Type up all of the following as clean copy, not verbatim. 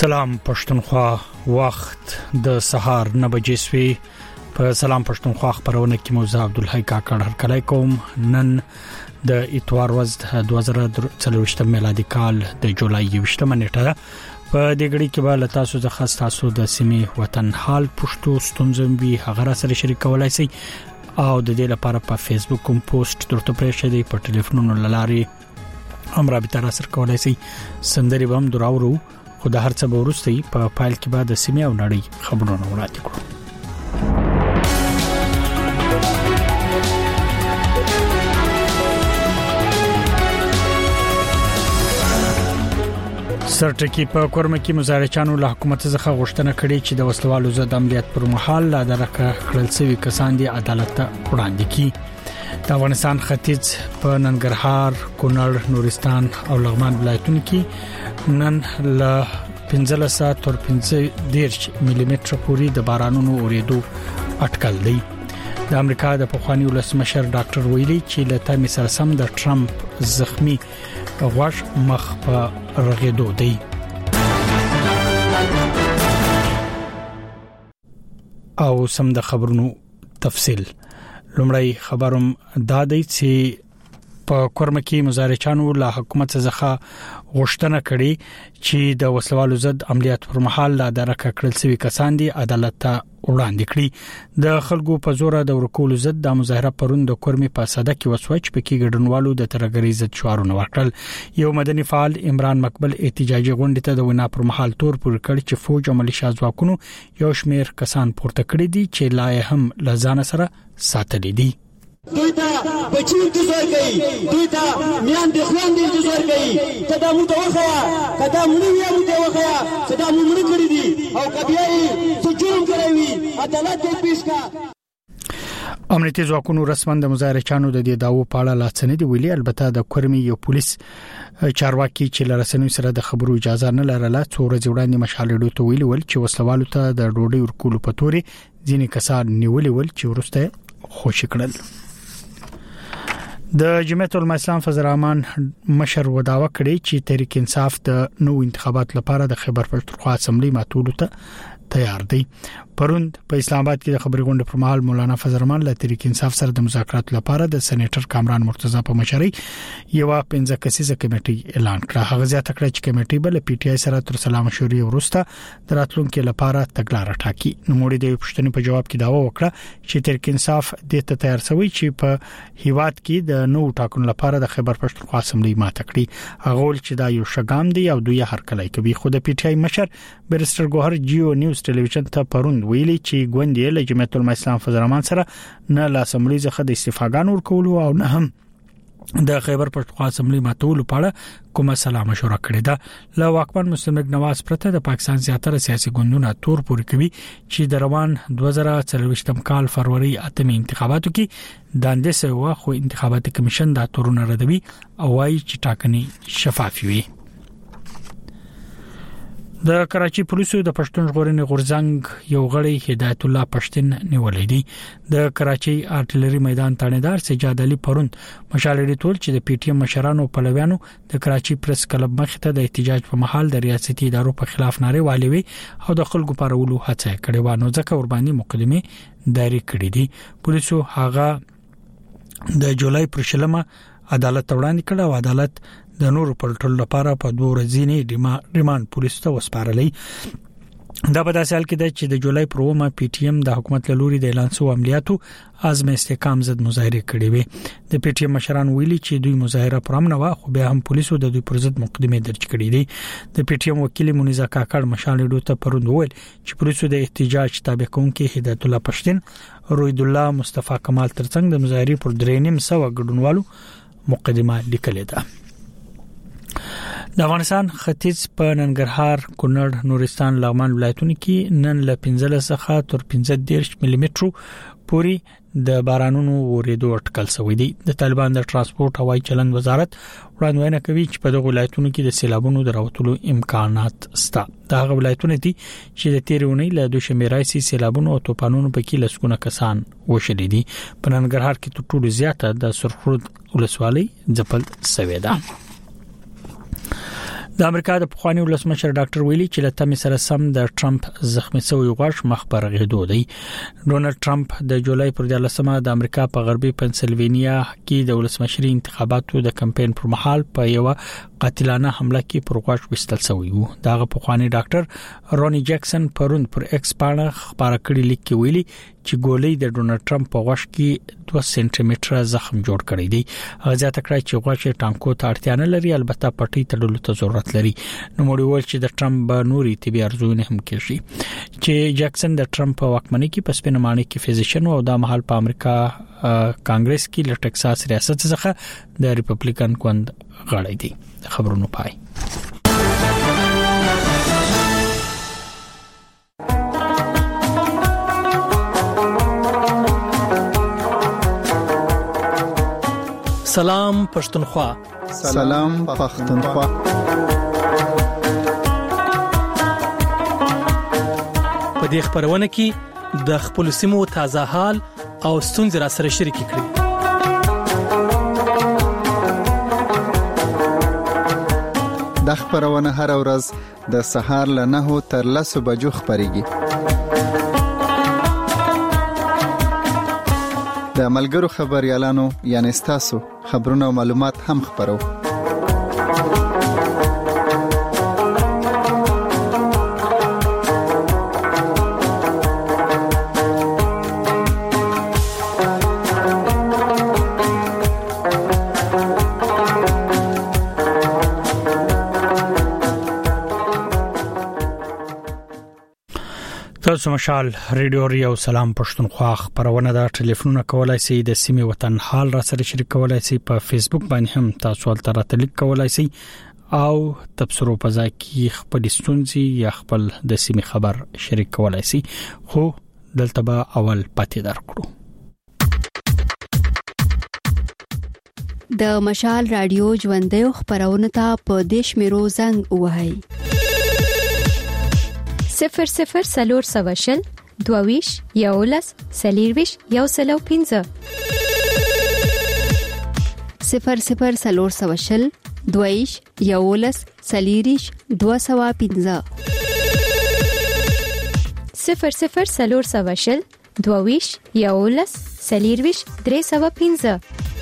سلام پښتونخوا وخت د سهار 9 بجې سوي په سلام پښتونخوا خبرونه کې موزه عبدالحی کاکړ هر کله کوم نن د اتوار ورځ 2023 میلادي کال د جولای 28 نیټه په دې غړي کې به تاسو د خاص تاسو د سیمې وطن حال پښتو ستونزمبي هغه سره شریکولای شئ او د دې لپاره په فیسبوک کوم پوسټ درته پرې شئ په ټلیفونونو لاري هم رابطه را سره کولای شئ سندري بم دراورو خو د هر څه ورستي په فایل کې بعد سیمه او نړۍ خبرونه وړاندې کړو سرټکی په کورم کې مزارچانو له حکومت څخه غوښتنه کړې چې د وسلوالو ضد عملیات پر مهال لا درکه کړل شوی کسان دي عدالت ته وړاندې کړي د افغانستان ختیځ په ننګرهار، کونړ، نورستان او لغمان ولایتونو کې نن له 15 تر 15 ملي متر پورې د بارانونو اوریدو اټکل دی د امریکا د پخوانی ولسمشر ډاکټر ویلي چې له تامي سره سم د ټرمپ زخمی غواش مخ په رغېدو دی او سم د خبرونو تفصیل لومړی خبروم دا دی چې په کورمکی مزارچانو له حکومت څخه غوښتنه کړې چې د وسلوالو ضد عملیات پر مهال لا درکه کړل شوی کسان دي عدالت ته وړاندې کړي د خلکو په زور د ورکول ضد د مظاهره پروند د کورمي په صده کې وسوچ په کې ګډونوالو د ترګری ضد شعارونه ورکړل یو مدني فعال عمران مقبل احتجاجي غونډه ته د وینا پر مهال تور پر کړ چې فوج او ملیشیا ځواکونو یو شمیر کسان پورته کړی دي چې لا هم لزان سره ساتلې دي دوی ته بچی انتظار کوي دوی ته میان د خوان د انتظار کوي کدا مو ته وخیا کدا مونږ یې مو ته وخیا کدا مونږ کړی دي او کبیای سجون کوي عدالت دې پیش کا امنیتي ځواکونو رسمن د مظاهرچانو د دې داوو په اړه لاڅنې دی ویلي البته د کورمي یو پولیس چارواکي چې لرسنوي سره د خبرو اجازه نه لرله څو ورځې وړاندې مشالېډو ته ویلي ول چې وسلوالو ته د ډوډۍ ورکول په توري ځینې کسان نیولې ول چې ورسته خوشی کړل د جمعیت الاسلام فضل الرحمن مشر وداوا کړی چې تحریک انصاف د نو انتخابات لپاره د خیبر پښتونخوا اسمبلی ماتولو ته تیار دی پروند په اسلام آباد کې د خبري غونډې پر مهال مولانا فضل الرحمن له تحریک انصاف سره د مذاکرات لپاره د سېنیټر کامران مرتضی په مشرۍ یو 15 کسیزه کمیټه اعلان کړه هغه زیاته کړه چې کمیټه بل پی ټ آی سره تر سلام مشورې ورسته د راتلونکو لپاره تګلارې ټاکي نو موږ د پښتنې په جواب کې داوا وکړه چې تحریک انصاف د ته تیار شوی چې په هیواد کې د نو ټاکنو لپاره د خیبر پښتونخوا اسمبلی ماته کړي هغه ول چې دا یو شګام دی او دوی هر کله کوي خو د پی ټ آی مشر بیرستر ګوهر جیو نیوز ټلویزیون ته پروند ویلي چې ګوندې له جمعیت الاسلام فضل الرحمن سره نه لا اسمبلی څخه د استفاګان ورکول او نه هم د خیبر پښتونخوا اسمبلی ماتول په اړه کومه سلام مشوره کړې ده له واکمن مسلم لیگ نواز پرته د پاکستان زیاتره سیاسي ګوندونه تور پوري کوي چې د روان 2023 کال فروری اتمه انتخاباتو کې د اندسه خو انتخاباتي کمیشن د تورونه ردوي او وايي چې ټاکنې شفاف وي د کراچي پولیسو د پښتون ژغورنې غورځنګ یو غړی هدایت الله پښتون نیولې دي د کراچي ارټلري میدان تانیدار سجاد علي پروند مشالېډي ټول چې د پی ټی ایم مشرانو په لویانو د کراچي پریس کلب مخ ته د احتجاج په محل د ریاستي ادارو په خلاف ناره والوي او د خلکو پرولو هڅه کړې و نو ځکه ور باندې مقدمه دایره کړې دي پولیسو هغه د جولای پر شلمه عدالت وړاندې کړه او عدالت د نور پلټل لپاره په 2 ورځې ریماند پولیس ته وسپارلې دا په داسې حال کې ده چې د جولای پر 1 پی ټی ایم د حکومت لوري د اعلان سو عملیاتو عزم استحکام ضد مظاهره کړې وي د پی ټی ایم مشران ویلي چې دوی مظاهره پر امن و خو بیا هم پولیسو د دوی پر ضد مقدمه درج کړې دي د پی ټی ایم وکیل منیزا کاکړ مشالېډو ته پروند ویل چې پولیسو د احتجاج تابع کوونکو هدایت الله پښتون روید الله مصطفی کمال ترڅنګ د مظاهره پر 300 ګډونوالو مقدمه لیکلې ده د افغانستان ختیځ په ننګرهار، کونړ، نورستان، لغمان ولایتونو کې نن له 15 څخه تر 15 ملي متر پورې د بارانونو اوریدو اټکل شوی دی د طالبان د ترانسپورت هوایي چلند وزارت وړاندوینه کوي چې په دغه ولایتونو کې د سیلابونو دراوتلو امکانات شته دا هغه ولایتونه دي چې د تیرونی له دوشنبه راځي سیلابونو او طوفانونو په کې لسګونه کسان وشلي دي په ننګرهار کې تر ټولو زیاته د سرخرود ولسوالۍ ځپل شوې ده د امریکا د پخوانی ولسمشر ډاکټر ویلي چې لته می سره سم د ټرمپ زخمی شوی غوښ مخ پر غېدو دی. ډونالد ټرمپ د جولای پر 13مه د امریکا په غربي پنسلوانیا کې د ولسمشري انتخاباتو د کمپاین پر مهال په یو قاتلانه حمله کې پر غوښ وستل شوی وو. دغه پخوانی ډاکټر رونی جکسن پرون پر ایکس باندې خبره کړې لیک کې ویلي چې ګولۍ د ډونالد ټرمپ په غوښ کې 2 سنټي متره زخم جوړ کړی دی. غزا تکړه چې غوښ ټانکو ته اړتیا نه لري، البته پټي تړلو ته ضرورت لري. نو موږ ویل چې د ټرمپ نوري طبي ارزونه هم کوي چې جکسن د ټرمپ په واکمنۍ کې په سپینمانه کې فزیشن او د محل په امریکا کانګرس کې له ټکساس ریاست څخه د ریپبلیکن ګوند غړی دی. خبرونه پای سلام پښتونخوا. سلام پښتونخوا. په دې خبرونه کې د خپل سیمو تازه حال او ستونزې را سره شریک کړئ. د خبرونه هر ورځ د سهار له 9 تر 10 بجو خبريږي. د ملګرو خبريالانو یعنی تاسو خبرونه او معلومات هم خبرو. تاسو مشال ریډیو ریو سلام پښتونخوا خبرونه د ټلیفونونو کولای شئ د سیمې وطن حال را سره شریک کولای شئ په فیسبوک باندې هم تاسو ولته تلیک کولای شئ او تبصرو په ځای کې خپل ستونزې یا خپل د سیمې خبر شریک کولای شئ. خو دلته به اول پاتې درکړو. د مشال رادیو ژوندې خبرونه ته په دیش میرو زنګ وهاي 00 سلور سواشل دوویش یولس سلیرویش یوسلو 15 00 سلور سواشل دوویش یولس سلیریش 215 00 سلور سواشل دوویش یولس سلیرویش 315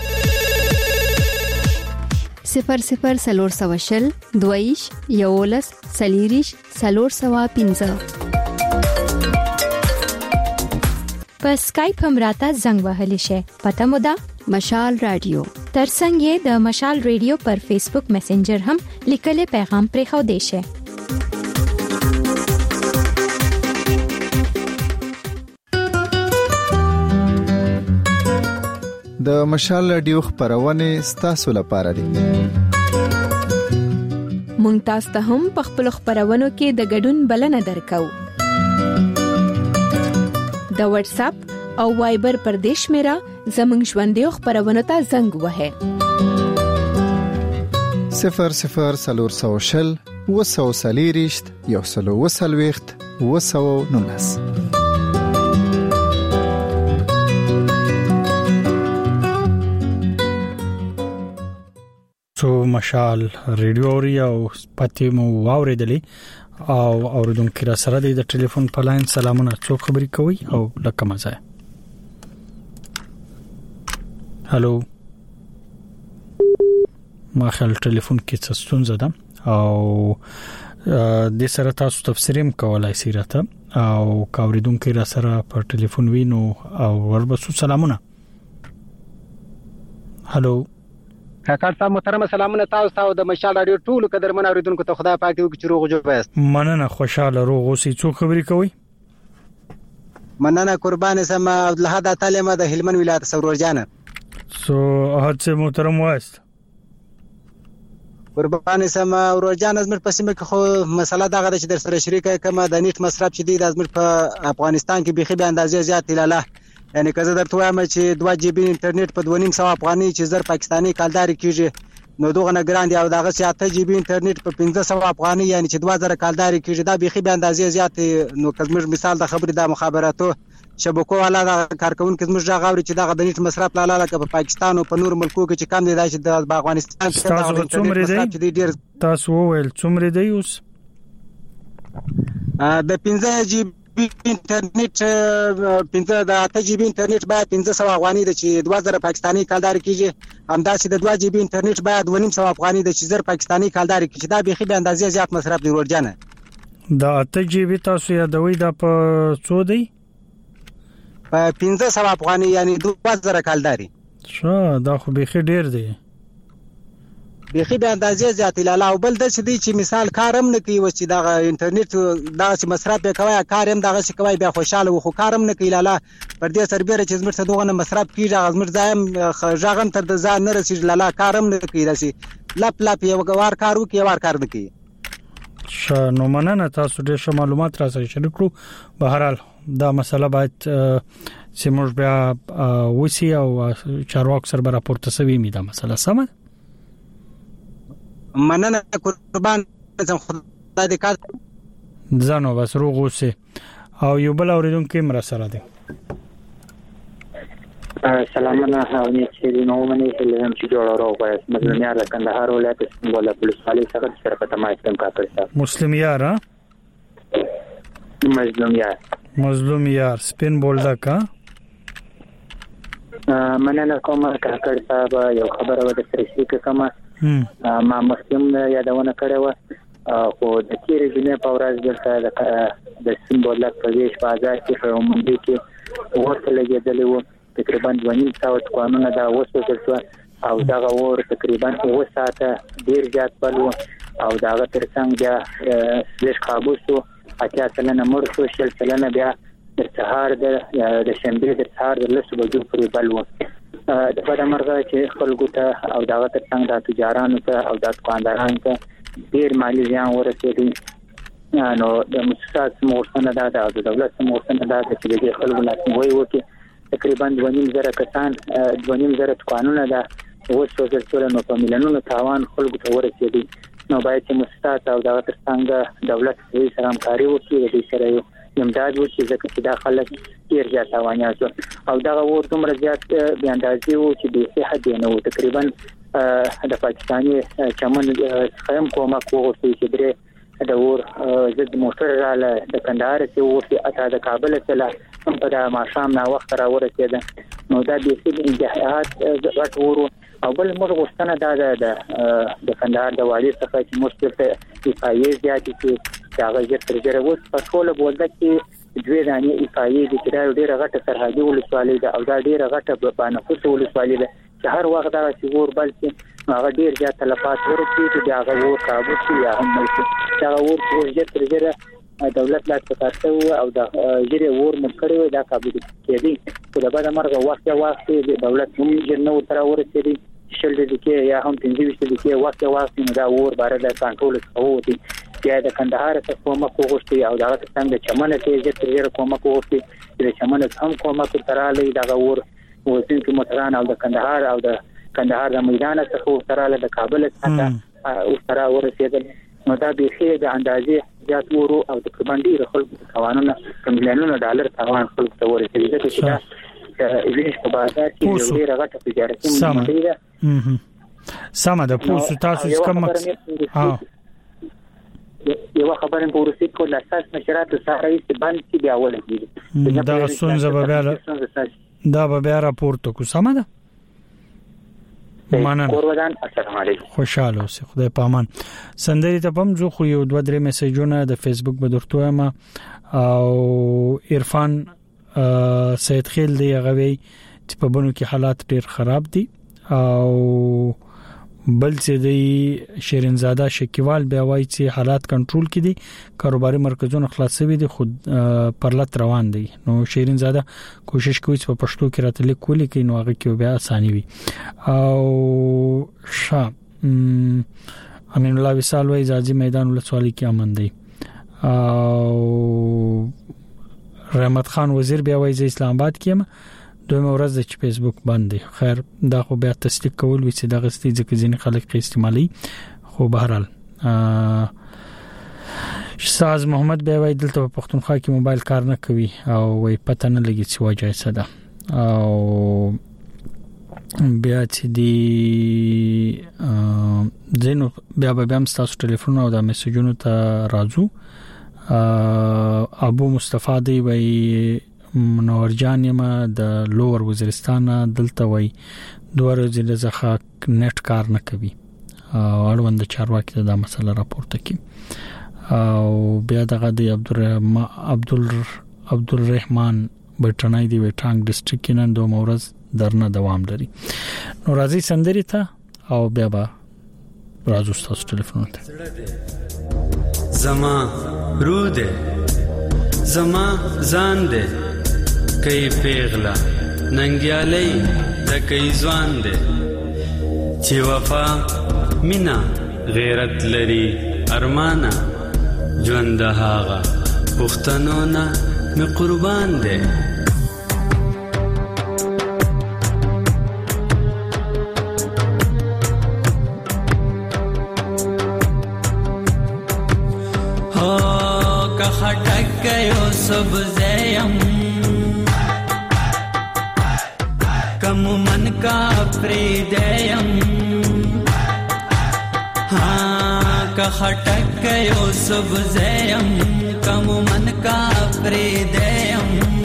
00 سلور سواشل دویش یولس سلیریش سلور سوا 15 په سکایپ هم راته زنګ وهلی شي. پته مو ده مشال رادیو ترڅنګ یې د مشال ریډیو پر فیسبوک میسنجر هم لیکل پیغام پرې خو دی شي. د مشال رادیو خبرونه ستاسو لپاره دي. مونږ تاسو ته هم په خپل خبرونو کې د ګډون بلنه درکو. د واتس اپ او وایبر پر دیش میرا زمنګ ژوندې خبرونه ته زنګ وهه 00 سلور سوشل وسو سلیریشت یوسلو وسلويخت وسو نونس. سو مشال ریډیو ریو پاتې مو واوریدلې او اوریدونکو را سره د ټلیفون په لاین سلامونه څوک خبري کوي او لکه مزه. هالو ما خل ټلیفون کې څه ستونزه ده او د سره تاسو تفسیرم کولای شئ راته او اوریدونکو را سره په ټلیفون وینو او وربسو سلامونه. هالو کاکړ صاحب محترم سلامونه تاسو د مشال رادیو ټول قدرمن اوریدونکو ته خدای پاک دې چې روغ جوړ وایست. مننه خوشاله روغ اوسئ. څوک خبري کوي؟ مننه قربان سم عبدالحد تعالی د هلمند ولایت سرور جان. سو احد سے محترم وایست. قربان سم ورور جان زموږ په سیمه کې خو مسله دغه چې در سره شریکه کما د نیټ مصرف شدید از زموږ په افغانستان کې بيخي به اندازې زیات لاله یعنی که زه درته وایم چې 2 جی بی انټرنیټ په 2.5 افغاني چې زر پاکستاني کالداري کیږي نو دغه نه ګران دی او دغه چې 8 جی بی انټرنیټ په 1500 افغاني یعنی چې 2000 کالداري کیږي دا بيخي به اندازې زیات. نو که زموږ مثال د خبرې د مخابراتو شبکو والا د کارکونکو زموږ غاوري چې دغه د نیټ مصرف لاله په پاکستان او په نور ملکو کې چې کم دی چې د افغانستان کې تاسو څومره دی تاسو وویل څومره دی اوس د 15 جی بي انټرنیټ 15 د 8 جی بي انټرنیټ باید 1500 افغاني د چې 2000 پاکستاني کالدار کیږي همداسې د 2 جی بي انټرنیټ باید 2500 افغاني د چې 1000 پاکستاني کالدار کیږي دا به به اندازې زیات مصرف دی ورجنه د 8 جی بي تاسو یادوي دا په څو دی په 1500 افغاني یعنی 2000 کالداري ښه دا خو به ډیر دی بيخي به اندازې زیات لاله او بل د چې مثال کارم نه کوي و چې دا انټرنیټ دا چې مصرف به کوي کارم دغه چې کوي بیا خوشاله و خو کارم نه کوي لاله پر دې سربېره چې زموږ څه دوغه مصرف کیږي زموږ ځایم ژغن تر د ځان نه رسیږي لاله کارم نه کوي راسي لپ یو غوار کارو کې وار کار نه کوي نو مننه تاسو ډېر معلومات را سره شریک کړو بهرحال دا مسله باید چې موږ بیا وسی او چارواک سره راپورته سوي می دا مسله سم مننه قربان خدای دې کار ځانو بس روغ اوسه او یو بل اوریدونکو مر سره دی سلامونه هاوني چې نو منې هلم چې جوړ راوغه مظلومیار د کندهار ولایت سمبول پولیس والي څخه سره په تماس کوم کاکر صاحب مسلمیار مظلومیار سپین بولدا کا مننه کوم کاکر صاحب یو خبره و د سرشي کومه ما مسلم یادونه کړې و خو د تیر جنې په ورځ د سمبول پردیش بازار کې په منډي کې ورته لګېدلې و تقریبا 2.5 قانون دا وسوځل شو او دا ور تقریبا 2 ساعته ډیر زیات بلو او دا ترڅنګ بیا د قابو شو اته سلنه مر شو شل سلنه بیا د سهار د شنبه د سهار د لسو بجو پورې بلو د په مرغه چې خلکو ته او دا ترڅنګ د تجارانو ته او د دکاندارانو ته ډیر مالی زیان ورسېږي نو د مؤسسات مورسنه دا د دولت مورسنه دا چې د خلکو لاسنیوي وکړي تقریبا 2.5 کسان 2.5 قانونه دا وسوځل شول نو په مليونونو تاوان خلکو ته ورسېږي نو باید چې مؤسسات او د ترڅنګ دولت سره همکاري وکړي د سره امداد وکړي ځکه چې دا خلک ډیر زیات تاوانیا شو او دا ور دومره زیات بیا اندازې وو چې به صحت دی نو تقریبا د پاکستاني چمن خیم کومه کوغوتي چې درې د ور زد موټر رااله د کندهار ته ورته اته د کابل ته هم په د ماشام نا وخت را ورسېده نو دا به سي انتهاءات غټ ورو او بل موږ غوښتنه دا د کندهار د والي څخه چې مستقله ایفایې زیاتې چې هغه یې ترجره وس په ټول بولده کې دوی دانی ایفایې د کډار ډیره غټه سرحدي ولسوالۍ ده او دا ډیره غټه بانفوس ولسوالۍ ده چې هر وخت دا چې ور بل چې هغه ډیر زیات تلفات ورکړي چې هغه ور کابو شي یا هم نشي دا ور پروژه ترجره دولت لا تکاتو او د جری ور مکړو دا کابو کېدی خو د بعد مرغه وخت د دولت هم جنو تر ورسېدي شل دي کې یا هم 25 دي کې وخت نو دا ور بار د کنټرول کوي چې د کندهار څخه کومه کوغشتي او دا څنګه چمنه کې چې ترجره کومه کوغشتي چې چمنه هم کومه تراله دا ور وزن کې متران او د کندهار او د کندهار د میدان څخه تراله د کابل څخه او ترا ورسېدل نو دا به خې د اندازې زیات ورو او تقریبا ډیر خلکو قوانینو مليونونو ډالر تاوان خلکو ته ورسېږي چې دا ایویش په بازار کې ډیره غټه تجارتي منډي ده سم ده پوسټ تاسو کوم یو خبره په روسي کې د اساس نشرات سره یې باندې چې بیا ولګي دا سونځه به بیا راپورته کو سم ده قربان السلام علیکم خوشاله اوسه خدای پامان سندري ته پم زه خو یو 2-3 میسجونه د فیسبوک به درته ما او عرفان سید خیل دی غوي چې په بنو کې حالات ډیر خراب دي او بل څه دی شیرینزاده شکیوال بیا وایي چې حالات کنټرول کړي کاروباري مرکزونه خلاصوي دي خود پرلط روان دي نو شیرینزاده کوشش کوي چې په پښتو کې راته لیکولي کې نو هغه کې بیا اساني وي او امین الله وصال وایي ځاځي میدان ولسوالۍ کې امن دی او رحمت خان وزیر بیا وایي اسلام آباد کې دویمه ورځ د فیسبوک باندې خیر دا خو بیا تصدیق کول وي چې دا غستې ځکه ځینې خلک استعمالي خو بهرحال استاد محمد بیا وای دلته په پښتونخوا کې موبایل کار نه کوي او وای پته نه لګي چې وجه څه ده او بیا چې دی زینو بیا هم تاسو ټلیفون او د میسجونو ته راځو. ابو مصطفی دی وای منور جان یما د لوور وزیرستان دلته وای دوه ورځې ځخه نت کار نه کوي او اړوند چارواکي دا مسله راپورته کړي. او بیا دغه دی عبدالرحمن بټنای دی وټانګ ډسټریکټ کې نن 2 ورځ درنه دوام لري. نو راځي سندري ته او بیا به راځو تاسو ټلیفون ته. زما رو دے زما ځان دے کای پیغلا ننګیالي د کای ځوان دے چې وفا مینا غیرت لري ارمانا ژوند هاغه پښتنو نه می قربان دے. خټک یو سبزیم کم من کا پریدیم हाँ का खटक यो सबज़यम कम मन का प्रेदयम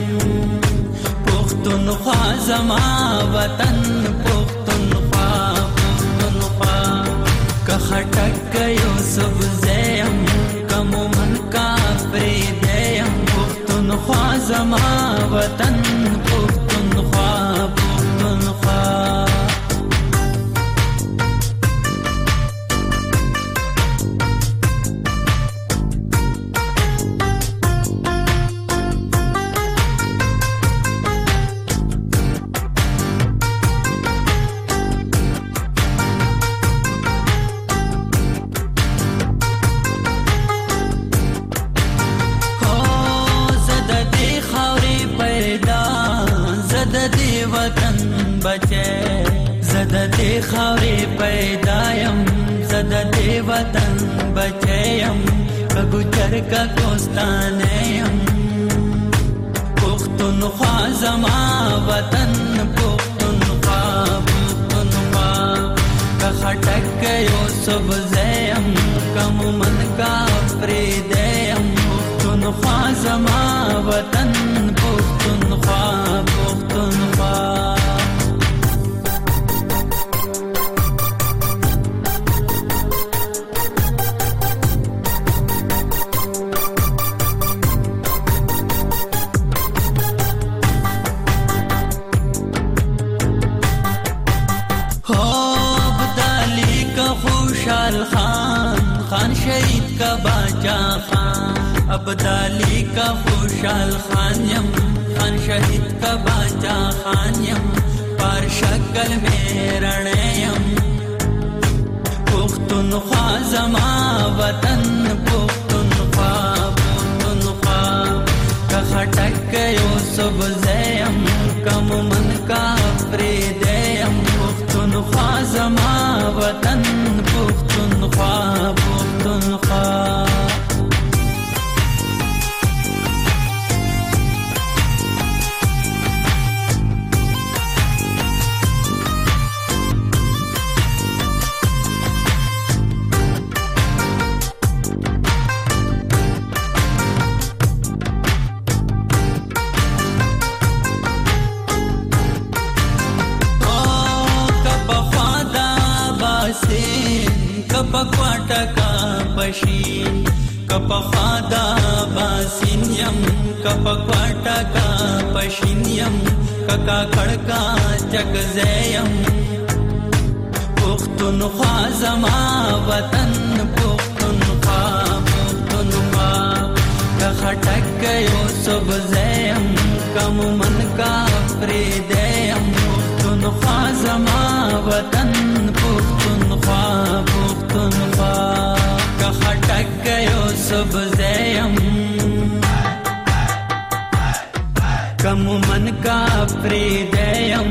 पुख्तनख्वा ज़मा वतन पुख्तनख्वा का खटक यो सबज़यम कम मन का प्रेदयम पुख्तनख्वा ज़मा वतन पुख्तनख्वा زددی خاوری پیدایم زددی وطن بچیم کگوچر کا کوستانیم پختونخوا زما وطن پختونخوا کا خٹک یو سبزیم کم من کا پریدیم پختونخوا زما وطن پختونخوا खान शहीद का बाचा खान अब्दाली का खुशाल खान यम खान शहीद का बाचा खान यम पार शक्ल में रणयम पुख्तनख्वा ज़मा वतन पुख्तनख्वा का खटक यो सबज़यम कम मन का प्रेदयम पुख्तनख्वा ज़मा वतन पुख्तनख्वा कपक्वाटा का पशीन कपखादा बासिन्यम कपक्वाटा का पशीन्यम कका खड़का चकज़यम पुख्तनख्वा ज़मा वतन पुख्तनख्वा का खटक यो सबज़यम कम मन का प्रेदयम पुख्तनख्वा ज़मा वतन पुख्तनख्वा का खटक यो सबज़यम कम मन का प्रेदयम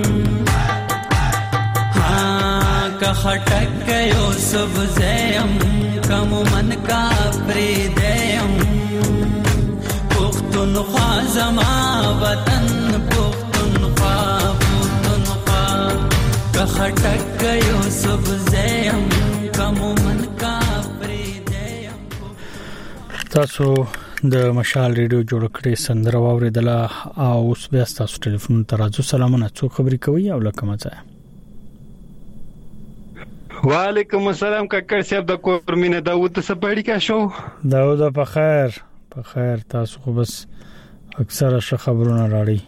हाँ का खटक यो सबज़यम कम मन का प्रेदयम پښتونخوا زما وطن پښتونخوا پښتونخوا که خټک یوسف زیم کوم من کا پریدم. تاسو د مشال ریډیو جوړ کړی سندره واوریدله او اوس بیا تاسو ټلیفون ته راځو. سلامونه، څوک خبرې کوي او له کومه ځای؟ وعلیکم السلام کاکړ صاحب، د کورمینه داوود څه پړی کا شو؟ داوود په خیر تاسو خو بس اکثره ش خبرونه راړي.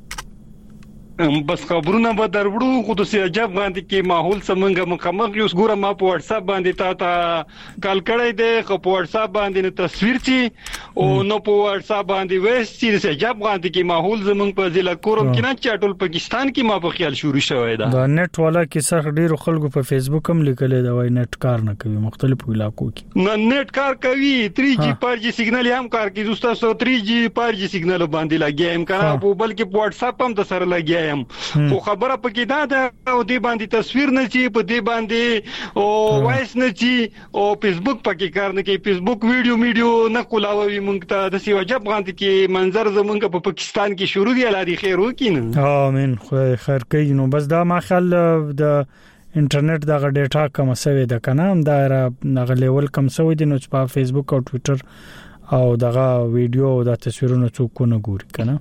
بس خبرونه به دروړو خو د سیاجب باندې کې ماحول سمنګ مخامخ یو ګوره ما په واتس اپ باندې تا کال کړی دی، خو په واتس اپ باندې نو تصویر چی او نو په واتس اپ باندې وېست چې سیاجب باندې کې ماحول زمنګ په ضلع کورم کې نه چاټول پاکستان کې ما په خیال شروع شوی دا. دا نت والا کې سره ډیرو خلکو په فیسبوک هم لیکل دی وای نت کار نه کوي مختلفو علاقو کې. نه نت کار کوي 3G 4G سیګنال هم کار کوي، دوستا 3G 4G سیګنال باندې لګیم کنه، په بلکې په واتس اپ هم د سره لګیم. خو خبره پکې دا ده او دې باندې تصویر نه چی په دې باندې او وایس نه چی او فیسبوک پکې کار نه کوي، فیسبوک ویډیو نه کولاوي مونږ ته د سی وجب باندې کې منظر زمونږ په پاکستان کې شروع دی. الله دې خیر وکړي. امين، خو خیر کوي. نو بس دا ما خل د انټرنیټ دغه ډیټا کم سوي د کنه هم دا غ لیول کم سوي دي، نو په فیسبوک او ټوئیټر او دغه ویډیو او د تصویرونو څوک نه ګوري کنه.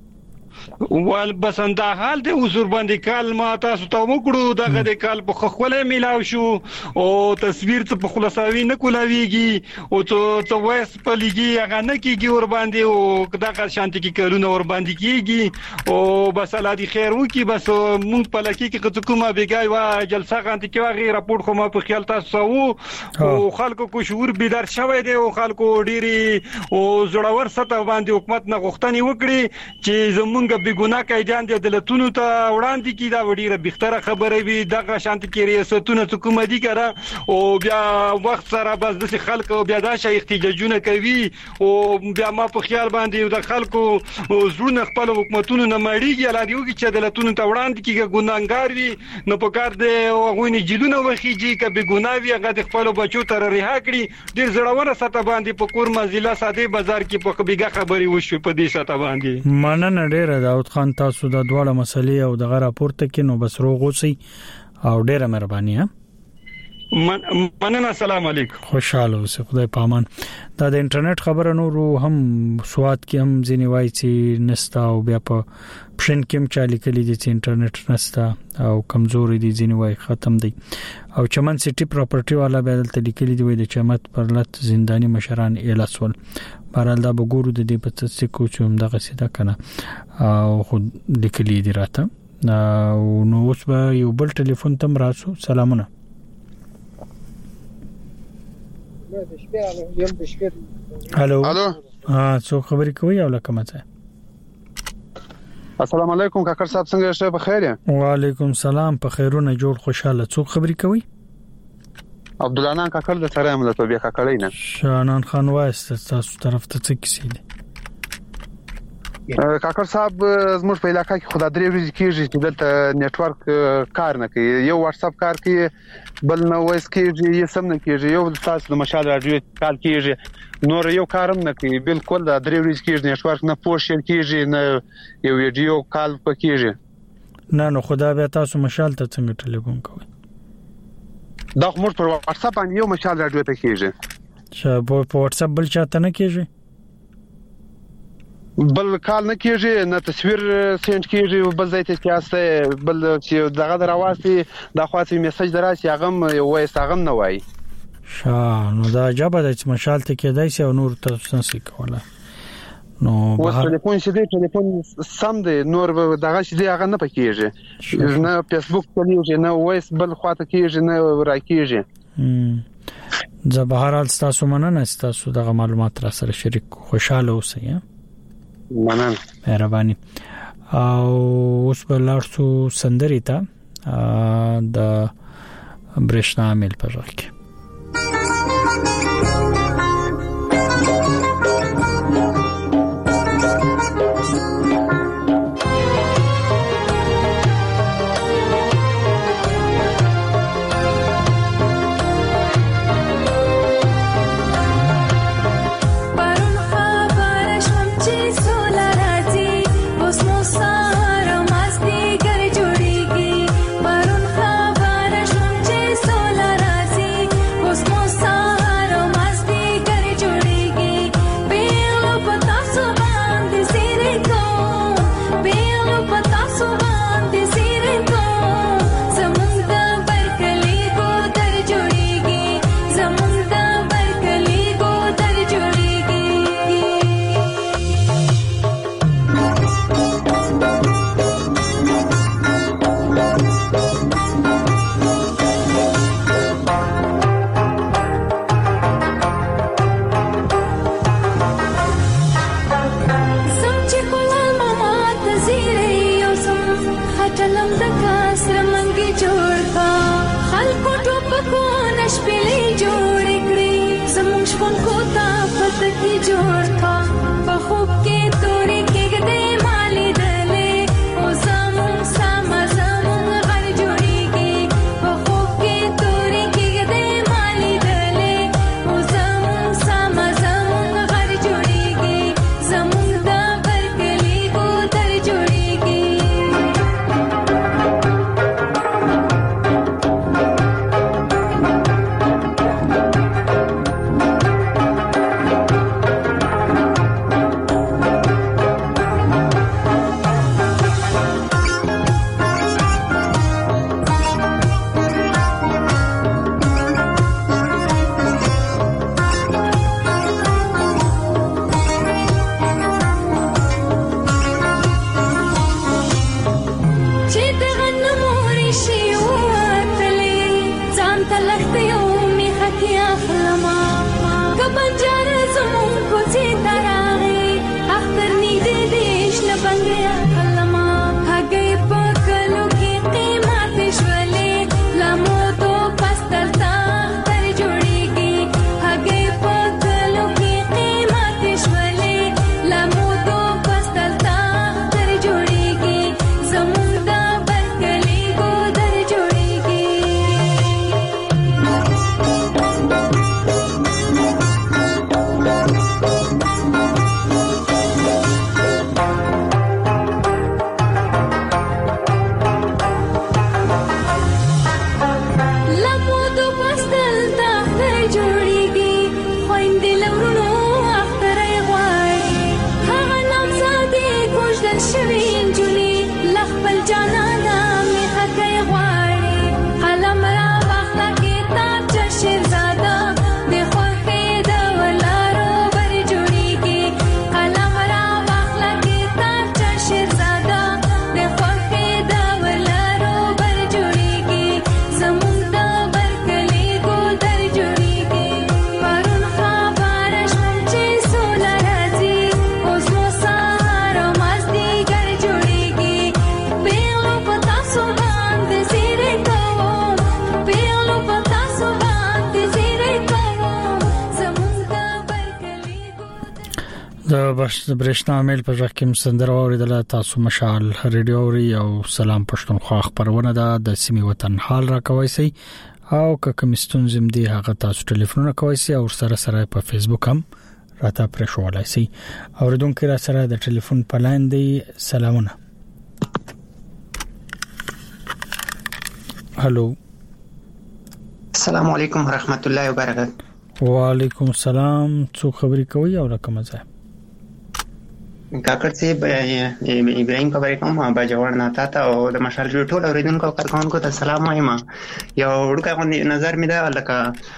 ول بس انده حال د حضور باندې کال ما تاسو ته وکړو دغه د کال په خپل میلاو شو او تصویر ته په خلاصاوي نه کولاویږي او څه وایس په لګي هغه نه کیږي ور باندې او دغه شانتي کې کارونه ور باندې کیږي او بس الله دې خیر وکي. بس مونږ په لکه کې کومه بیګای وا جلسه غانتي کې واغې راپورټ خو ما په خیال تاسو او خلکو کو شعور بیدار شوی دی او خلکو ډيري او زړور سطح باندې حکومت نه غوښتنې وکړي چې زمونږ بګونا کایدان د دولتونو ته وړاندې کی دا وړيره بهتره خبره وي دغه شانتي کې ریاستونه حکومت دي کړه او بیا وخت سره بس د خلکو بیا دا شي احتجاجونه کوي او بیا ما په خیال باندې د خلکو زړه خپل حکومتونو نه مړیږي لاري وږي چې دولتونو ته وړاندې کیږي ګونانګار وي نو په کار دی او غوینه جلونه وخیږي ک بګوناوي هغه د خپل بچو تر رها کړی ډیر زړونه ساته باندې په کور مزله ساده بازار کې په بیګه خبري وشو په دې ساته باندې. مننه ډیر داود خان، تاسو د دواړه مسلې او دغه راپورته کې نو بس روغ اوسئ او ډیره مهرباني. مننه، السلام علیکم. خوشاله اوسئ، خدای پامان. دا د انټرنیټ خبره نور هم سواد کې هم ځینی وایي چې نستا او بیا په پښین کې هم چالي کلی دي چې انټرنیټ نستا او کمزوري دي، ځینی وایي ختم دي. او چمن سټي پراپرټي والا به دلته لیکلي دی د چمت پرلط زنداني مشران الاسول بهرال دا بګورو د دې په څه کو چې هم دغه سیده کنه او خود لیکلي دی راته. نو اوس به یو بل ټلیفون تم راسو. سلامونه. هالو څو خبرې کوي او لکه مته؟ السلام علیکم کاکر صاحب، څنګه یې؟ په خیر یې؟ وعلیکم السلام، په خیرونه جوړ خوشاله. څو خبرې کوي؟ عبدالله کاکر د سره عمل ته بیا کاکړی نه شانان خان وایست تاسو طرف ته څه کیسې دي؟ کاکر صاحب زموږ په علاقې کې خدای درې ورځې کېږي چې دلته نتورک کار نه کوي، یو واتس اپ کار کوي بل نو وایس کېږي یې سم نه کېږي، یو تاسو د مشال راډیو کال کېږي نور یو کارم نه کوي، بالکل دا درې ورځې کېږي نتورک نه پوښتنه کېږي نه یو ویډیو کال پکېږي. نه نو خدای به تاسو مشال ته څنګه ټلیفون کوي؟ دا موږ په واتس اپ باندې یو مشال راډیو ته کېږي چې په واتس اپ بل چاته نه کېږي، بل کال نه کېږي، نه تصویر سند کېږي، بل ځای ته کېاسته بل چې دغه دروازه د خاصي میسج دراسي هغه وایي هغه نه وایي. نو دا جواب د مشال ته کېدای شي او نور تاسو څه کوله. نو په ټلیفون شې دی ټلیفون سم دی نور دغه شې دی هغه نه پکېږي، نه فیسبوک کېږي نه وایس بل خواته کېږي نه راکېږي. زه به هر حال تاسو مننه تاسو دغه معلومات را سره شریک خوشاله اوسئ. مننه، مهرباني. او اوس به لارسو سندري ته د برېښنا میل په ځای کې So کوټو پکو نشپلې جوړ کړې زموږ شپون کو تا پته کې جوړ تا په خوب کې تورې کې دې مالې دلې او زموږ سم زموږ غر جوړيږي په خوب کې تورې کې دې مالې دلې او زموږ سم زموږ غر جوړيږي زموږ د برکلي کو در جوړيږي برېښنا میل په ځکه کې سندره اوریدل تاسو مشال ریډیو ری او سلام پښتونخوا خبرونه د سیمې وطن حال را کوي سي او که کومستون زم دي هغه تاسو ټلیفون کوي سي او سره په فیسبوک هم راته پرښولای سي اوریدونکو را سره د ټلیفون په لاین دی سلامونه هالو السلام علیکم ورحمت الله وبرکاته وعلیکم السلام څو خبرې کوي او رقم ځه کاکړ صاحب ابراهيم خبرې کوم باجوړ نه تا او د مشال ټول اوریدونکو کارکونکو ته سلام وایم یو ورکه غونډه نظر مې ده لکه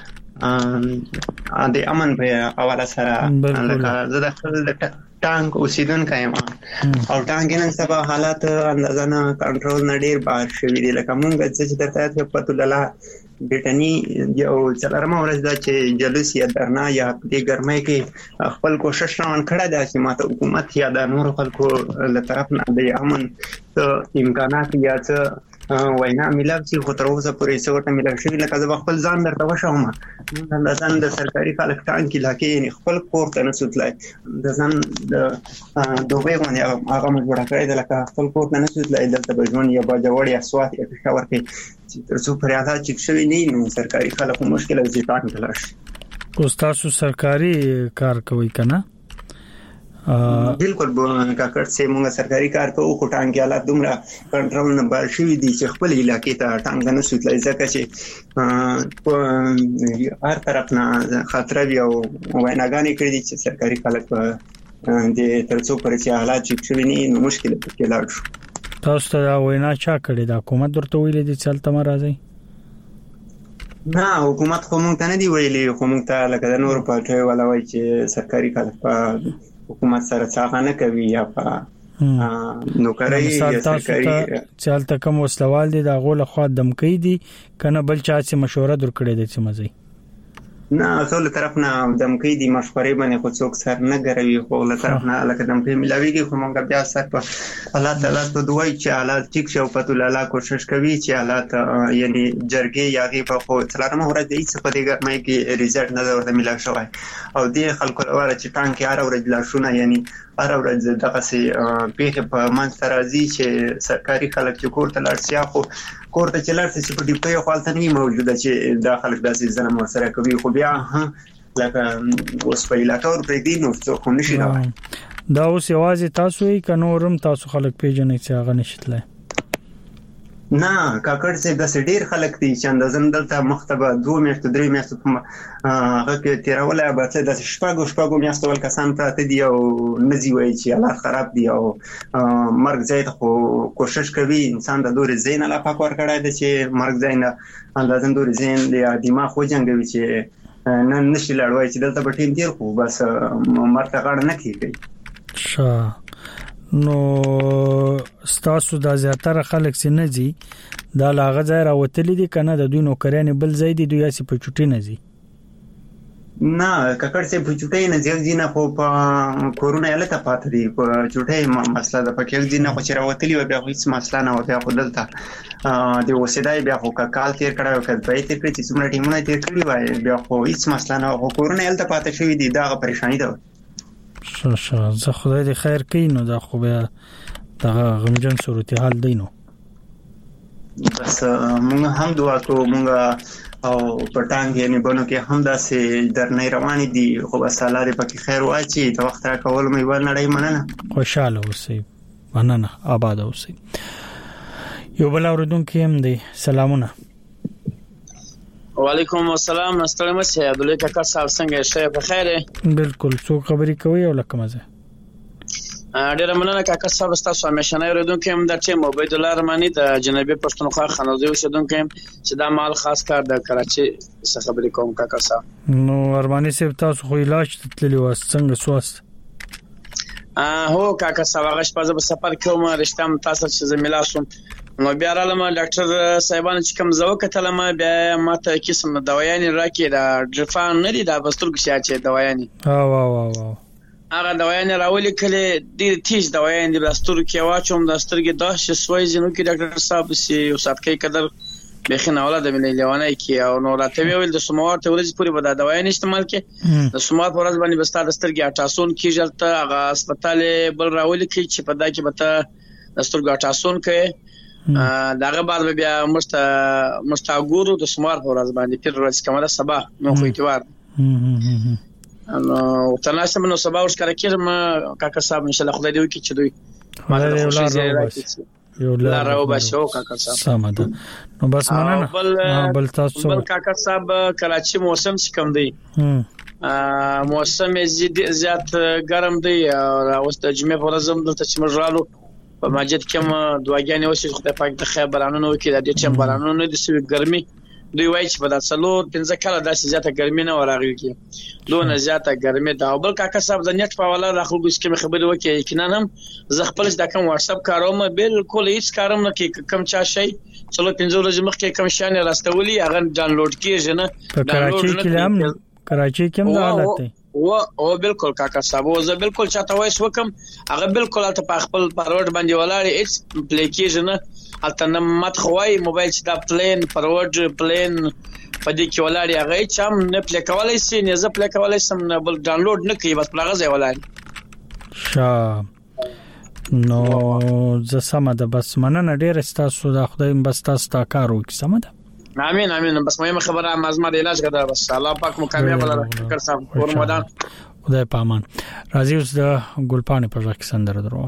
د امن په حواله سره لکه زه د خپل ټانک اوسیدونکو یم او ټانک نن سبا حالات اندازه نه کنټرول نه ډیر بار شوی دی لکه مونږ چې درته پته لاله بیٹنی یو څلورمه ورځ دا چې جلوس یا درنا یا د ګرمۍ کې خپل کوشش روان کړی دی چې ماته حکومت یا د نور خلکو له طرف نه د امن امکانات یا څه وینا ملاب چې خو تر اوسه پورې څه ورته ملاب شوی لکه زه خپل ځان درته وشم د ځان د سرکاري خلک ټانک علاقې خپل کور ته نه سوتلای د ځان د دوبه باندې هغه مجبور کړی د لکه خپل کور ته نه سوتلای دلته بجون یا باجوړ یا سوات یا پېښور کې چې تر څو پریاده چې شوی نه نو سرکاري خلک مشکل او ځي ټانک تلاش کو تاسو سرکاري کار کوي کنه بالکل کاکړ سه مونږه سرکاري کار کوو خو ټانګ حالات دومره کنټرول نه بار شوی دي چې خپل علاقې ته ټانګ نه سوتلای ځکه چې هر طرف نه خطر وي او ویناګانې کړې دي چې سرکاري خلک د ترڅو پر چې حالات چې شوی نه مشکل کې لاړ شو تاسو ته وینا چا کړی دا حکومت ورته ویلي دي چې تل راځي نه حکومت خو مونږ ته نه دی ویلي خو مونږ ته لکه د نور پټوي ولا وای چې سرکاري خلک په حکومت سره څنګه نه کوي یا په نوکرۍ یا سرکاري چالت کوم وسلوال دي دا غول خو دمکې دي کنه بل چا چې مشوره درکړې دي چې مزي نه ټول طرف نه دمکې دي مشورې باندې خو څوک سر نه ګروي خو له طرف نه لکه دمکې ملاويږي خو موږ بیا سر په الله تعالی ته دوی چې حالات ټیک شي او پتو لاله کوشش کوي چې حالات یعنی جرګې یاغي په خو څلورمه ورځ دی څه په دې ګرمای کې ریزلټ نه ورته ملاوي شوی او دې خلکو لپاره چې ټانک هر ورځ لا شونه یعنی هر ورځ دغه سي پیښه په منځ راځي چې سرکاري خلک چې کور ته لاړ شي خو کور ته چلار چې په ډیپټي خو حالت نه موجوده چې د خلک داسې ظلم ورسره کوي خو بیا لکه اوس په علاقې ور پرې دي نو څوک نشي راوړي دا اوس یوازې تاسو یې کنورم تاسو خلک پیژنې چې هغه نشitله نه کاکړ چې د ډیر خلک دي چې اندازن دلته مختبه 2 میاشتې 3 میاشتې هغه کې تیرولای به څه د شپږو میاشتو ول کسان پراته دي او نزي وایي چې حالات خراب دي او مرګ ځای ته خو کوشش کوي انسان د دورې زین لا پاک ور کړای دی چې مرګ ځای نه اندازن دورې زین دی دماغ خو جنګوي چې نن نشي لړوي چې دلته به ټیم تیر خو بس مرته غاړه نه کیږي نو ستاسو د زیاتره خلک سینې دي دا لاغه ځای راوتلې دي کنه د دوی نوکرانه بل ځای دي دوی اسی په چټي نه دي نه ککړ څه په چټي نه ځي نه په کورونا یلته پاتې دي په چټي مسله د پکې دي نه خو چې راوتلې و بیا هیڅ مسله نه و بیا خو دلته د وسیدای بیا خو کال تیر کړو کله به تیر کړی چې څومره ټیمونه تیر کړی وای بیا خو هیڅ مسله نه خو کورونا یلته پاتې شوې دي دا پریشانی ده زه خدای دې خیر کړي نو دا خو به دا غمجن صورتحال دی نو بس موږ هم دعا کوو موږ او پټانګ یعنی بونو کې هم داسې درنې روان دي خو بس الله دې پکې خیر واچي د وخت را کول مې ول نړۍ مننه خوشاله اوسئ مننه آباد اوسئ یو بل اوردونکو هم دی سلامونه وعلیکم السلام ستړم شه عبدالله کاکا صاحب څنګه یې په خیر بالکل څو خبرې کوي او لکه مزه ډیر مننه کاکا صاحب تاسو همیشه نه اوریدونکو هم د ټیم عبید الله رحماني د جنوبي پښتونخوا خنوزي اوسیدونکو چې دا مال خاص کار د کراچي څخه خبرې کوم کاکا صاحب نو ارماني صاحب تاسو خو علاج تللی واست څنګه سواست هو کاکا صاحب هغه شپه په سفر کوم رښتام تاسو چې زميلا شوم نو بیا رالم ډاکټر صاحبان چې کوم زو کتلم بیا ماته قسم دوايانې راکې دا ډرفان نه دي دا بسترګ شي چې دوايانې وا هغه دوايانې راولې کله ډېر تیز دوايانې د بسترګ کې واچوم د سترګې داش سوي زینو کې ډاکټر صاحب سي او ساتکې قدر بخنه اولاد مې لیوانه کې او نو راته ویل د سموار ته ورځ پوری به دا دوايانې استعمال کې د سموار پر ورځ باندې بستا د سترګې اټاسون کېږي ته هغه هسپتال بل راولې کې چې په دا کې به ته د سترګې اټاسون کې داغه بعد بیا مستاګورو د سمار په ورځ باندې تیر ورځ کومه سبا نو خو اتوار نو تناسب نو سبا ورځ کړه کېم کاکا صاحب ان شاء الله خدای دې وکړي چې دوی یو لار او بشو کاکا صاحب سمده نو بس مننه بل تاسو بل کاکا صاحب کراچي موسم څنګه دی موسم زیات ګرم دی او د جمعې په ورځ هم دلته چې مجرالو په مسجد کې ما دعاګانې وشي خدای پاک د خیر برانونه وکړي د دې چې برانونه د سوي ګرمي دوی وایي چې په داسې څلور 15 کاله داسې زیاته ګرمي نه وراغلی کی دونه زیاته ګرمي دا بل کاکا صاحب د نت په حواله د خلکو څخه خبرې وکړي یقینا هم زه خپل د کوم واتس اپ کاروم بالکل هیڅ کارم نه کې کم چا شي څلور 15 ورځې مخکې کم شان راستولي هغه ډاونلوډ کیږي نه کراچي کې هم دا حالت دی او بالکل کاکا صاحب زه بالکل چاته وایس وکم هغه بالکل ته خپل پروډ باندې ولاړ هیڅ اپلیکیشن البته مت خوای موبایل چې دا پلین پروډ پلین په دې کې ولاړ هغه چې هم نه پلی کولای شي نه زه پلی کولای سم نه بل ډاونلوډ نه کوي بس پلاغه ځای ولاړ نو زه سم ده بس مننه ډیر ستاسو د خدای بس تاسو تا کار وکړئ سم ده امين بس مهمه خبره مازما د علاج غدا بس الله پاک مکمل ولا کر صاحب اور مدان خدای پامان راځي اوس د ګلپانې په ځکه سندره درو